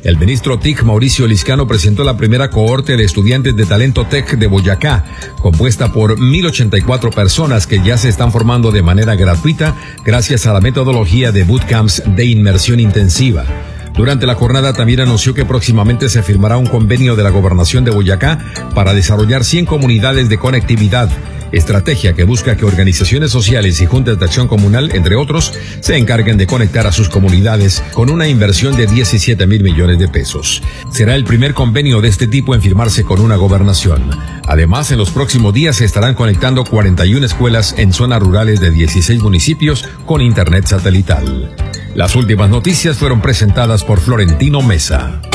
El ministro TIC, Mauricio Liscano, presentó la primera cohorte de estudiantes de Talento Tech de Boyacá, compuesta por 1,084 personas que ya se están formando de manera gratuita gracias a la metodología de bootcamps de inmersión intensiva. Durante la jornada también anunció que próximamente se firmará un convenio de la Gobernación de Boyacá para desarrollar 100 comunidades de conectividad, estrategia que busca que organizaciones sociales y juntas de acción comunal, entre otros, se encarguen de conectar a sus comunidades con una inversión de 17,000 millones de pesos. Será el primer convenio de este tipo en firmarse con una gobernación. Además, en los próximos días se estarán conectando 41 escuelas en zonas rurales de 16 municipios con internet satelital. Las últimas noticias fueron presentadas por Florentino Mesa.